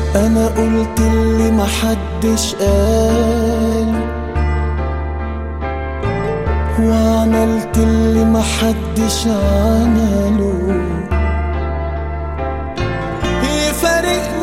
انا قلت اللي محدش قال، وعملت اللي محدش عمله. يفارقني